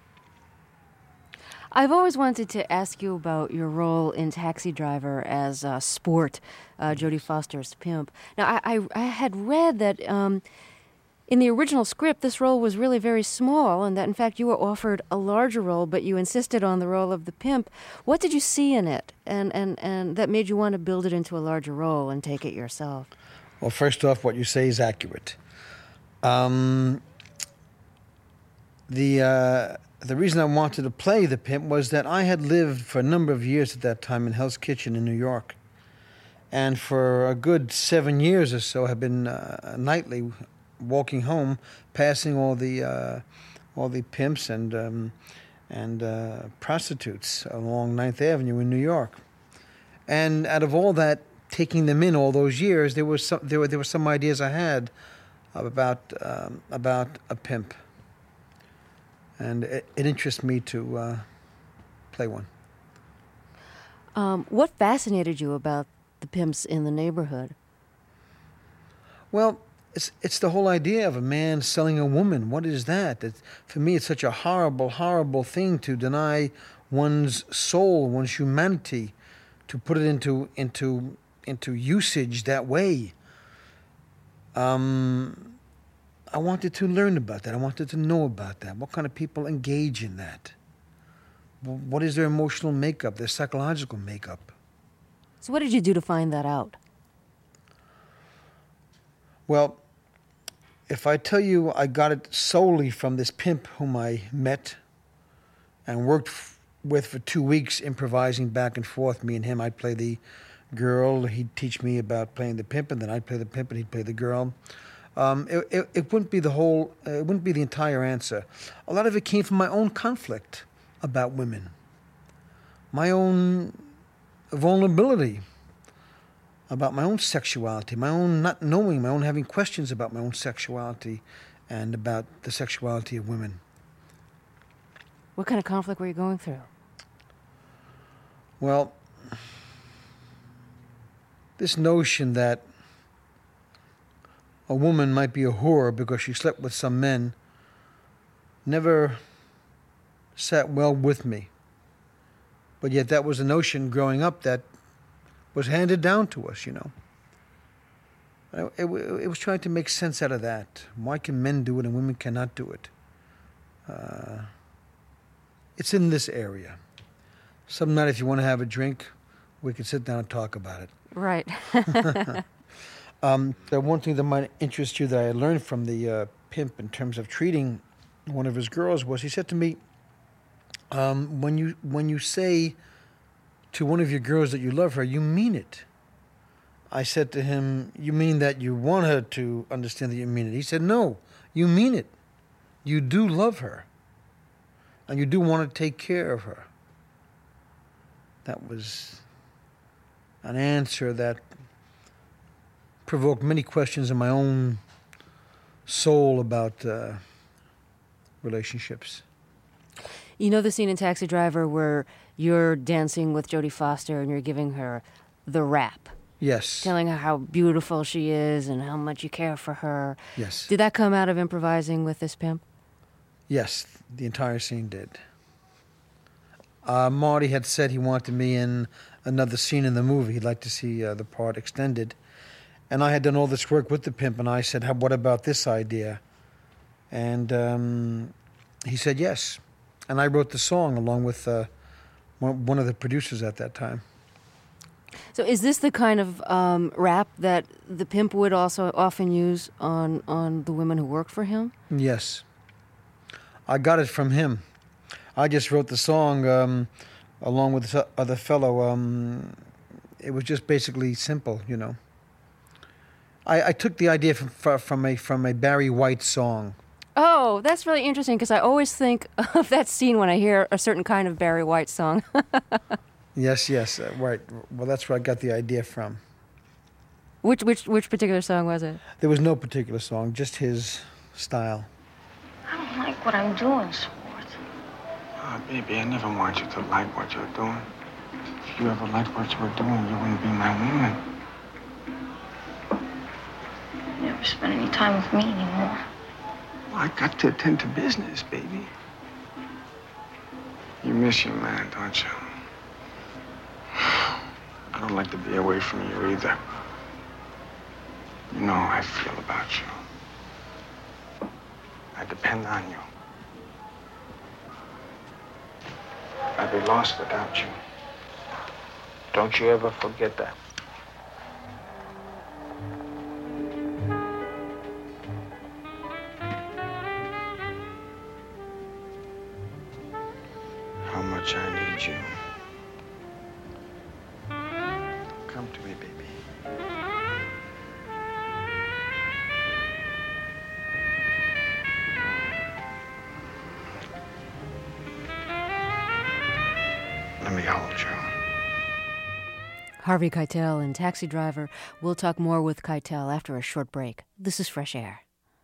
I've always wanted to ask you about your role in Taxi Driver as uh, Sport, uh, Jodie Foster's pimp. Now, I, I, I had read that um, in the original script, this role was really very small, and that, in fact, you were offered a larger role, but you insisted on the role of the pimp. What did you see in it, and, and, and that made you want to build it into a larger role and take it yourself? Well, first off, what you say is accurate. Um, the... Uh, The reason I wanted to play the pimp was that I had lived for a number of years at that time in Hell's Kitchen in New York. And for a good seven years or so, I had been uh, nightly walking home, passing all the uh, all the pimps and um, and uh, prostitutes along Ninth Avenue in New York. And out of all that, taking them in all those years, there was some, there were there were some ideas I had about um, about a pimp. And it, it interests me to uh, play one. Um, what fascinated you about the pimps in the neighborhood? Well, it's it's the whole idea of a man selling a woman. What is that? It, for me, it's such a horrible, horrible thing to deny one's soul, one's humanity, to put it into into into usage that way. Um. I wanted to learn about that. I wanted to know about that. What kind of people engage in that? What is their emotional makeup, their psychological makeup? So what did you do to find that out? Well, if I tell you I got it solely from this pimp whom I met and worked f- with for two weeks, improvising back and forth, me and him, I'd play the girl, he'd teach me about playing the pimp, and then I'd play the pimp and he'd play the girl. Um, it, it, it wouldn't be the whole, uh, it wouldn't be the entire answer. A lot of it came from my own conflict about women, my own vulnerability about my own sexuality, my own not knowing, my own having questions about my own sexuality and about the sexuality of women. What kind of conflict were you going through? Well, this notion that a woman might be a whore because she slept with some men never sat well with me. But yet that was a notion growing up that was handed down to us, you know. It, it, it was trying to make sense out of that. Why can men do it and women cannot do it? Uh, it's in this area. Some night, if you want to have a drink, we can sit down and talk about it. Right. Um, the one thing that might interest you that I learned from the uh, pimp in terms of treating one of his girls was he said to me, um, when you when you say to one of your girls that you love her, you mean it. I said to him, you mean that you want her to understand that you mean it? He said, no, you mean it. You do love her. And you do want to take care of her. That was an answer that provoked many questions in my own soul about uh, relationships. You know the scene in Taxi Driver where you're dancing with Jodie Foster and you're giving her the rap. Yes. Telling her how beautiful she is and how much you care for her. Yes. Did that come out of improvising with this pimp? Yes, the entire scene did. Uh, Marty had said he wanted me in another scene in the movie. He'd like to see uh, the part extended. And I had done all this work with the pimp, and I said, "How- what about this idea?" And um, he said yes. And I wrote the song along with uh, one one of the producers at that time. So is this the kind of um, rap that the pimp would also often use on, on the women who worked for him? Yes. I got it from him. I just wrote the song um, along with the other fellow. Um, it was just basically simple, you know. I, I took the idea from from a from a Barry White song. Oh, that's really interesting because I always think of that scene when I hear a certain kind of Barry White song. Yes, yes, uh, right. Well, that's where I got the idea from. Which which which particular song was it? There was no particular song, just his style. I don't like what I'm doing, Schwartz. Oh, baby, I never want you to like what you're doing. If you ever liked what you were doing, you wouldn't be my woman. You never spend any time with me anymore. Well, I got to attend to business, baby. You miss your man, don't you? I don't like to be away from you either. You know how I feel about you. I depend on you. I'd be lost without you. Don't you ever forget that. How much I need you. Come to me, baby. Let me hold you. Harvey Keitel and Taxi Driver. We'll talk more with Keitel after a short break. This is Fresh Air.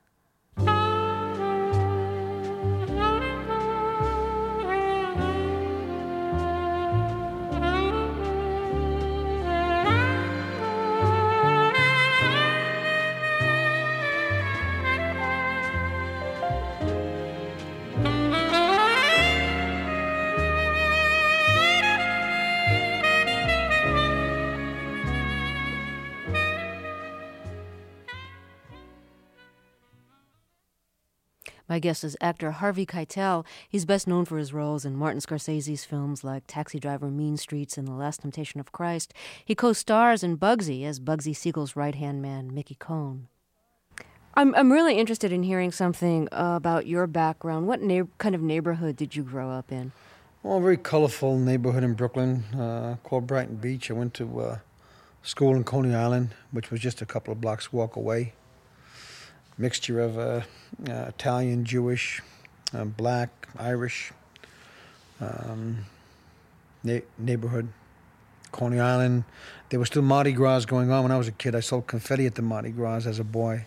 My guest is actor Harvey Keitel. He's best known for his roles in Martin Scorsese's films like Taxi Driver, Mean Streets, and The Last Temptation of Christ. He co-stars in Bugsy as Bugsy Siegel's right-hand man, Mickey Cohn. I'm I'm really interested in hearing something uh, about your background. What na- kind of neighborhood did you grow up in? Well, a very colorful neighborhood in Brooklyn uh, called Brighton Beach. I went to uh, school in Coney Island, which was just a couple of blocks walk away. Mixture of uh, uh, Italian, Jewish, uh, black, Irish um, na- neighborhood. Coney Island. There was still Mardi Gras going on when I was a kid. I sold confetti at the Mardi Gras as a boy.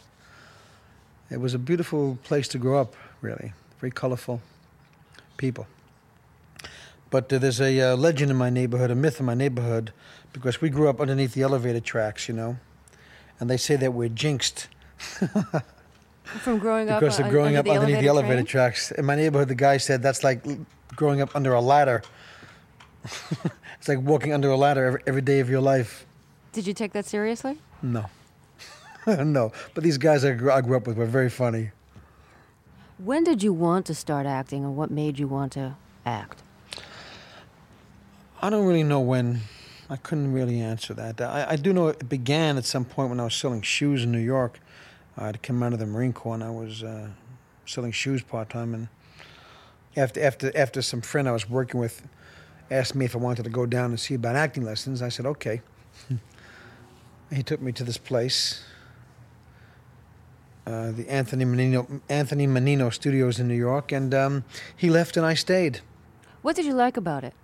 It was a beautiful place to grow up, really. Very colorful people. But uh, there's a uh, legend in my neighborhood, a myth in my neighborhood, because we grew up underneath the elevator tracks, you know, and they say that we're jinxed. From growing up, because of uh, growing under up the underneath elevator the elevator train? tracks. In my neighborhood, the guy said that's like growing up under a ladder. It's like walking under a ladder every, every day of your life. Did you take that seriously? No. No. But these guys I grew, I grew up with were very funny. When did you want to start acting, and what made you want to act? I don't really know when. I couldn't really answer that. I, I do know it began at some point when I was selling shoes in New York. I'd come out of the Marine Corps and I was uh, selling shoes part-time. And after, after, after some friend I was working with asked me if I wanted to go down and see about acting lessons, I said, okay. He took me to this place, uh, the Anthony Menino, Anthony Menino Studios in New York, and um, he left and I stayed. What did you like about it?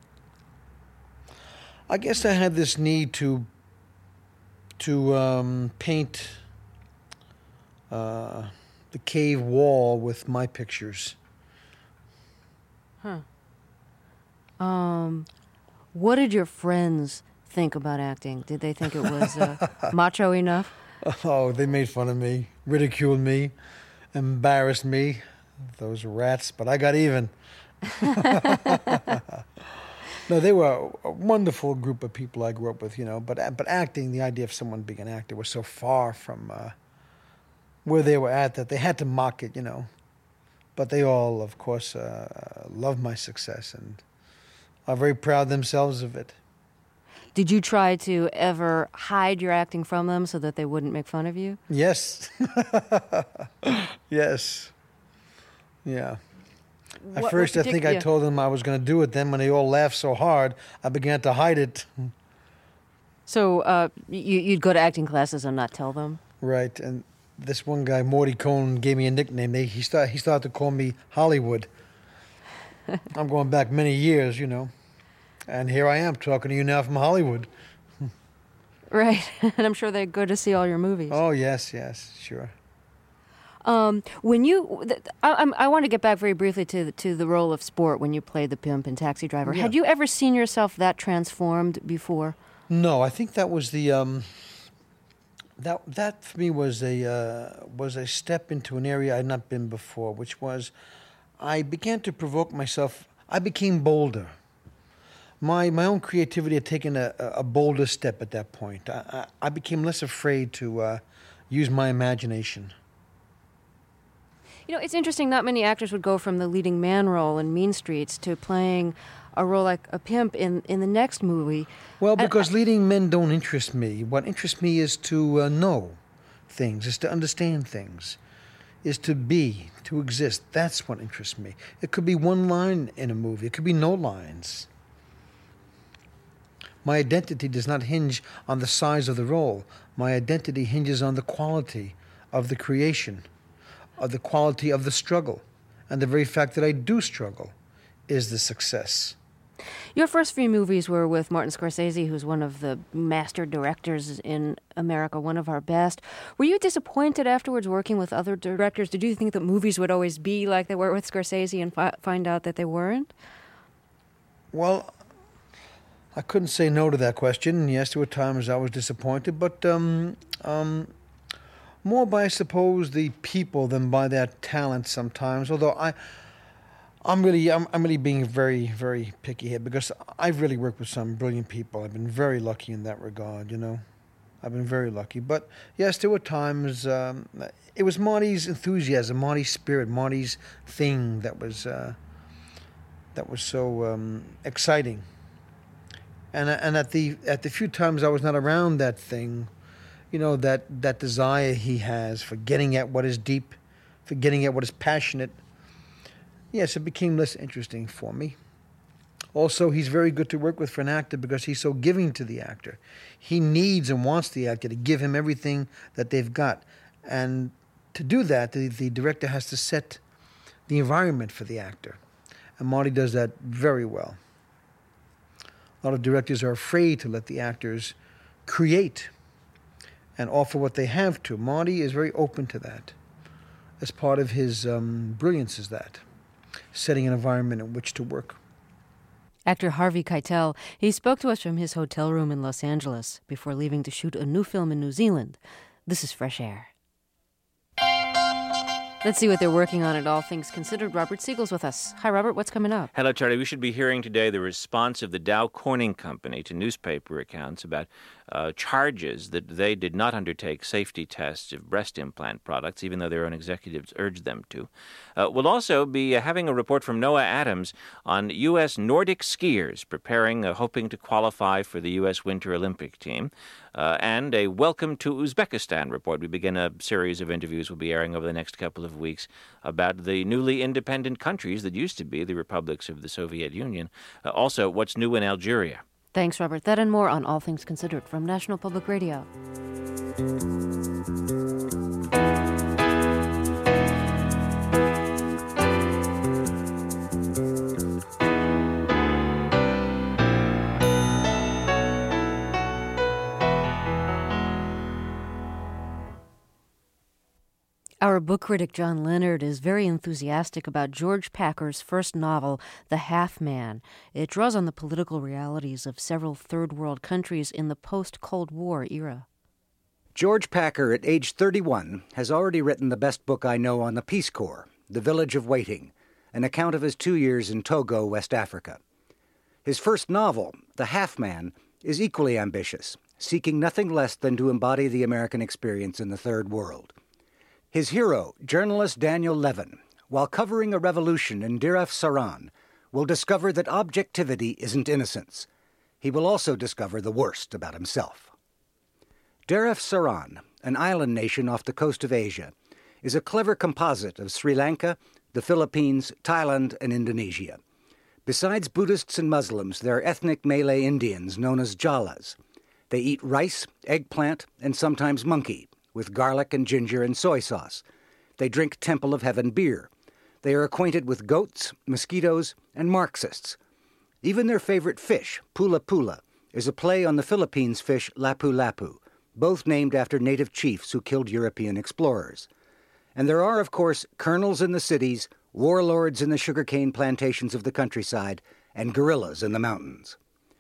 I guess I had this need to to um, paint uh, the cave wall with my pictures. Huh. Um, what did your friends think about acting? Did they think it was uh, macho enough? Oh, they made fun of me, ridiculed me, embarrassed me. Those rats, but I got even. No, they were a wonderful group of people I grew up with, you know. But but acting, the idea of someone being an actor was so far from uh, where they were at that they had to mock it, you know. But they all, of course, uh, love my success and are very proud themselves of it. Did you try to ever hide your acting from them so that they wouldn't make fun of you? Yes. Yes. Yeah. At What- first, what I think partic- I yeah. told them I was going to do it. Then when they all laughed so hard, I began to hide it. So uh, you, you'd go to acting classes and not tell them? Right. And this one guy, Morty Cohn, gave me a nickname. They, he, start, he started to call me Hollywood. I'm going back many years, you know. And here I am talking to you now from Hollywood. Right. And I'm sure they're good to see all your movies. Oh, yes, yes, sure. Um, when you, th- I, I'm- I want to get back very briefly to the, to the role of sport when you played the pimp in Taxi Driver. Yeah. Had you ever seen yourself that transformed before? No, I think that was the um, that that for me was a uh, was a step into an area I had not been before, which was I began to provoke myself. I became bolder. My my own creativity had taken a, a bolder step at that point. I, I, I became less afraid to uh, use my imagination. You know, it's interesting, not many actors would go from the leading man role in Mean Streets to playing a role like a pimp in, in the next movie. Well, because leading men don't interest me. What interests me is to uh, know things, is to understand things, is to be, to exist. That's what interests me. It could be one line in a movie. It could be no lines. My identity does not hinge on the size of the role. My identity hinges on the quality of the creation, of the quality of the struggle. And the very fact that I do struggle is the success. Your first few movies were with Martin Scorsese, who's one of the master directors in America, one of our best. Were you disappointed afterwards working with other directors? Did you think that movies would always be like they were with Scorsese and fi- find out that they weren't? Well, I couldn't say no to that question. Yes, there were times I was disappointed, but um, um, more by, I suppose, the people than by their talent sometimes. Although I, I'm really, I'm, I'm really being very, very picky here because I've really worked with some brilliant people. I've been very lucky in that regard, you know. I've been very lucky. But yes, there were times. Um, it was Marty's enthusiasm, Marty's spirit, Marty's thing that was uh, that was so um, exciting. And and at the at the few times I was not around that thing, you know, that, that desire he has for getting at what is deep, for getting at what is passionate, yes, it became less interesting for me. Also, he's very good to work with for an actor because he's so giving to the actor. He needs and wants the actor to give him everything that they've got. And to do that, the, the director has to set the environment for the actor. And Marty does that very well. A lot of directors are afraid to let the actors create and offer what they have to. Marty is very open to that. As part of his um, brilliance is that, setting an environment in which to work. Actor Harvey Keitel, he spoke to us from his hotel room in Los Angeles before leaving to shoot a new film in New Zealand. This is Fresh Air. Let's see what they're working on at All Things Considered. Robert Siegel's with us. Hi, Robert. What's coming up? Hello, Charlie. We should be hearing today the response of the Dow Corning Company to newspaper accounts about uh, charges that they did not undertake safety tests of breast implant products, even though their own executives urged them to. Uh, we'll also be uh, having a report from Noah Adams on U S Nordic skiers preparing, uh, hoping to qualify for the U S Winter Olympic team. Uh, and a Welcome to Uzbekistan report. We begin a series of interviews we'll be airing over the next couple of weeks about the newly independent countries that used to be the republics of the Soviet Union. Uh, also, what's new in Algeria. Thanks, Robert. That and more on All Things Considered from National Public Radio. Our book critic John Leonard is very enthusiastic about George Packer's first novel, The Half Man. It draws on the political realities of several third world countries in the post-Cold War era. George Packer, at age thirty-one, has already written the best book I know on the Peace Corps, The Village of Waiting, an account of his two years in Togo, West Africa. His first novel, The Half Man, is equally ambitious, seeking nothing less than to embody the American experience in the Third World. His hero, journalist Daniel Levin, while covering a revolution in Dar es Salaam, will discover that objectivity isn't innocence. He will also discover the worst about himself. Dar es Salaam, an island nation off the coast of Asia, is a clever composite of Sri Lanka, the Philippines, Thailand, and Indonesia. Besides Buddhists and Muslims, there are ethnic Malay Indians known as Jalas. They eat rice, eggplant, and sometimes monkey, with garlic and ginger and soy sauce. They drink Temple of Heaven beer. They are acquainted with goats, mosquitoes, and Marxists. Even their favorite fish, pula pula, is a play on the Philippines fish lapu lapu, both named after native chiefs who killed European explorers. And there are, of course, colonels in the cities, warlords in the sugarcane plantations of the countryside, and guerrillas in the mountains.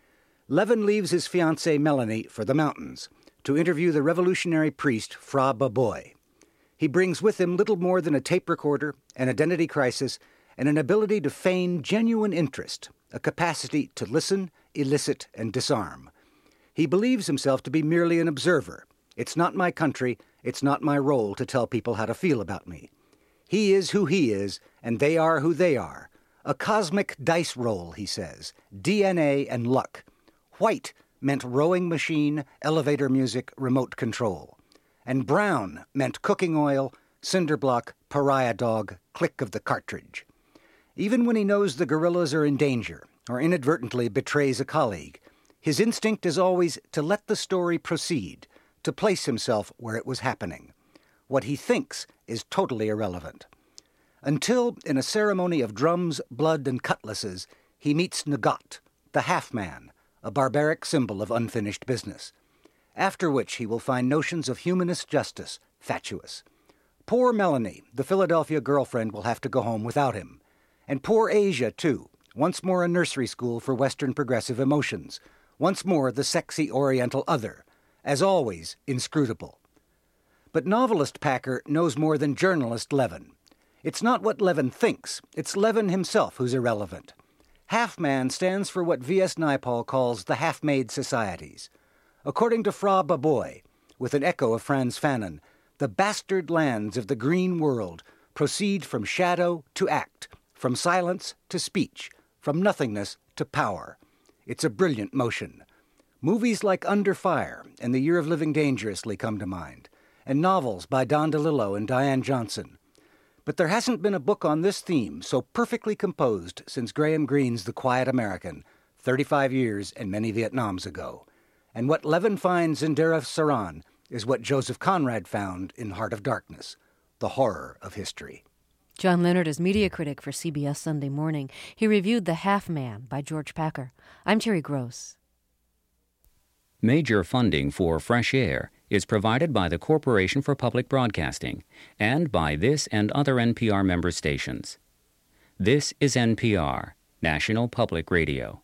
Levin leaves his fiancée Melanie for the mountains to interview the revolutionary priest Fra Baboy. He brings with him little more than a tape recorder, an identity crisis, and an ability to feign genuine interest, a capacity to listen, elicit, and disarm. He believes himself to be merely an observer. It's not my country, it's not my role to tell people how to feel about me. He is who he is, and they are who they are. A cosmic dice roll, he says, D N A and luck. White meant rowing machine, elevator music, remote control. And brown meant cooking oil, cinder block, pariah dog, click of the cartridge. Even when he knows the guerrillas are in danger, or inadvertently betrays a colleague, his instinct is always to let the story proceed, to place himself where it was happening. What he thinks is totally irrelevant. Until, in a ceremony of drums, blood, and cutlasses, he meets Nagat, the half-man, a barbaric symbol of unfinished business, after which he will find notions of humanist justice fatuous. Poor Melanie, the Philadelphia girlfriend, will have to go home without him. And poor Asia, too, once more a nursery school for Western progressive emotions, once more the sexy Oriental other, as always inscrutable. But novelist Packer knows more than journalist Levin. It's not what Levin thinks, it's Levin himself who's irrelevant. Half-man stands for what V S Naipaul calls the half-made societies. According to Fra Baboy, with an echo of Frantz Fanon, the bastard lands of the green world proceed from shadow to act, from silence to speech, from nothingness to power. It's a brilliant motion. Movies like Under Fire and The Year of Living Dangerously come to mind, and novels by Don DeLillo and Diane Johnson. But there hasn't been a book on this theme so perfectly composed since Graham Greene's The Quiet American, thirty-five years and many Vietnams ago. And what Levin finds in Dar es Salaam is what Joseph Conrad found in Heart of Darkness, the horror of history. John Leonard is media critic for C B S Sunday Morning. He reviewed The Half Man by George Packer. I'm Terry Gross. Major funding for Fresh Air is provided by the Corporation for Public Broadcasting and by this and other N P R member stations. This is N P R, National Public Radio.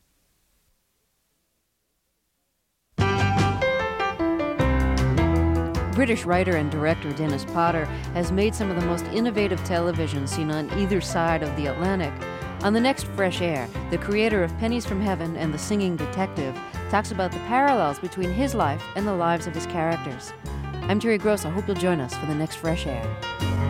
British writer and director Dennis Potter has made some of the most innovative television seen on either side of the Atlantic. On the next Fresh Air, the creator of Pennies from Heaven and The Singing Detective talks about the parallels between his life and the lives of his characters. I'm Terry Gross. I hope you'll join us for the next Fresh Air.